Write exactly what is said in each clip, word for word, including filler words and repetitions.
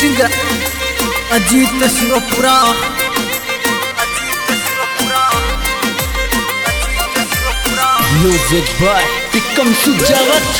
Singer Ajit Shivpura music by Pikam Sujawat.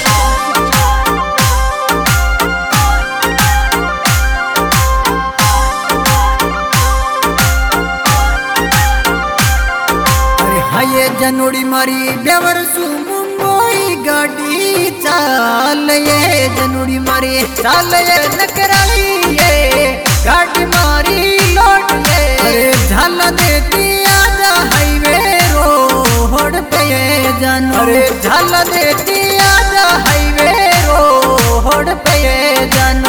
हाये जनोड़ी मारी बेवरसू मुंबई गाड़ी चाल ये जनोड़ी मारी चाल ये नकराली ये गाड़ी मारी लौट ये अरे झाल देती आजा हाईवे रोड पे ये जानू अरे झाल देती आजा हाईवे रोड पे ये जानू।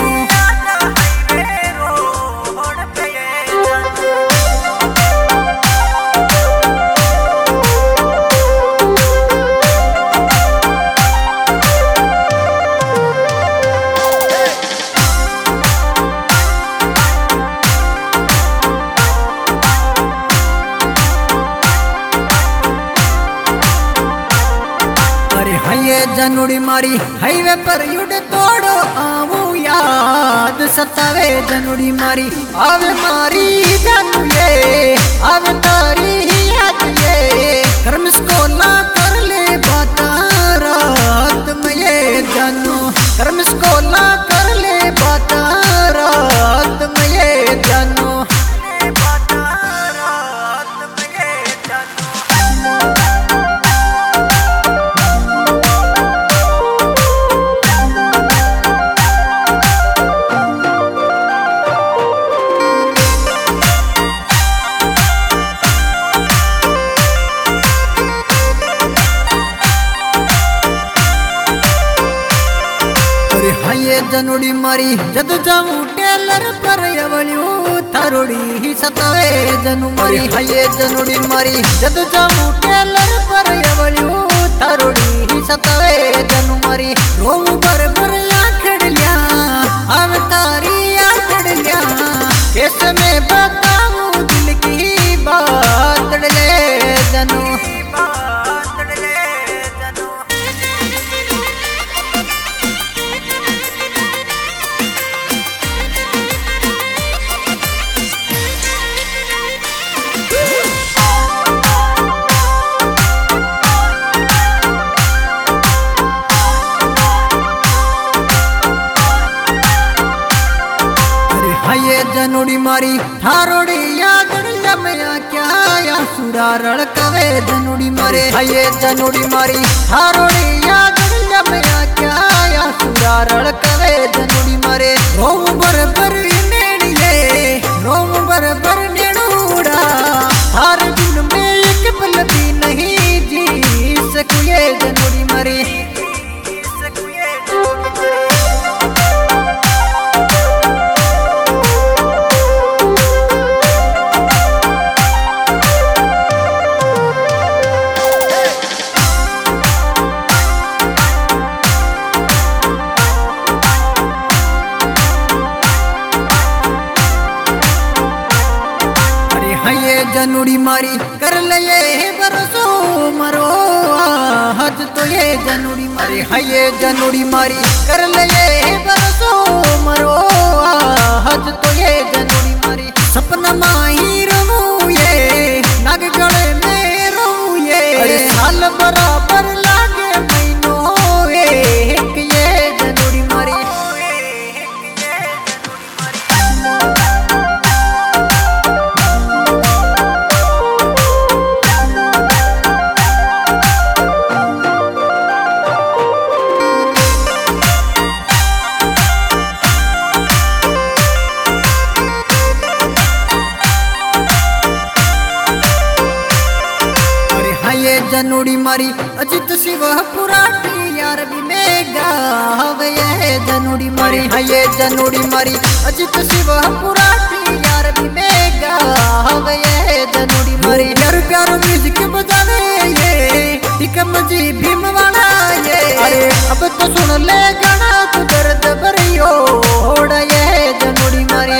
हाये जनोड़ी मारी हाईवे पर युड तोड़ो आवू याद सतावे जनोड़ी मारी आवे मारी जानू ये आवे तारी याद ये कर्म स्कोला कर ले बाता रात में ये जानू कर्म स्कोला कर ले बाता रात में ये जानू। हाये जनोड़ी मारी जद जाऊं टेलर पर अवलियो थारोड़ी ही सतावे जनू मारी हाये जनोड़ी मारी जद जाऊं टेलर पर अवलियो थारोड़ी ही सतावे जनू मारी रोऊ पर पर आखड़ लिया अब तारी आखड़ लिया कैसे मैं बताऊं दिल की बात ले जनू। हाये जनोड़ी मारी थारोड़ी याद लमया क्या या सुरा रड़कवे जनोड़ी मारे हाये जनोड़ी मारी थारोड़ी याद लमया क्या या सुरा रड़कवे जनोड़ी मारे रोम बर बर नेड़िए रोम बर बर नेड़ूड़ा हर दिन में एक पल भी नहीं जी सकुए जनोड़ी मारी। हाये जनोड़ी मारी कर ले बरसो मरो हज तो ये जनोड़ी मारी हाये जनोड़ी मारी कर ले बरसो मरो हज तो ये जनोड़ी मारी सपना माही रहूं ये नाग गले में रहूं ये अरे साल बराबर लागे महीनों एक ये जनोड़ी मारी। जनोड़ी मारी अजित शिवपुरा यार भी मेगा हवे ये जनोड़ी मारी हाये जनोड़ी मारी अजित शिवपुरा यार भी मेगा हवे ये जनोड़ी मारी प्यार प्यार म्यूजिक बजावे ये टिकम जी भीम वाला ये अरे अब तो सुन ले गाना तू दर्द भरियो होड़ा ये जनोड़ी मारी।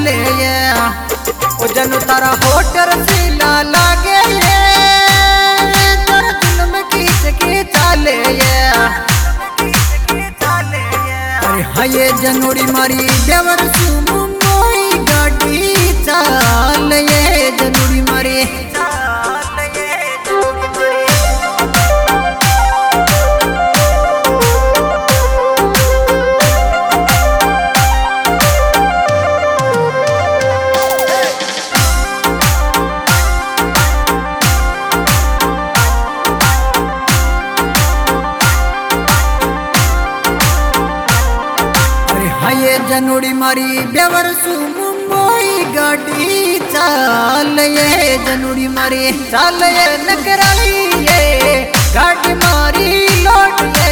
चाले ये ओ जनु तारा होटर सीला लागे ये तेरा दिल में खींच के चाले ये अरे हाँ ये जनोड़ी मारी देवर सुमु मोई गाड़ी चाल ये जनोड़ी मारी ये जनोड़ी मारी बेवर सुमुई गाड़ी चाल ये जनोड़ी मारी चाल ये नकराली ये गाड़ी मारी लौट ये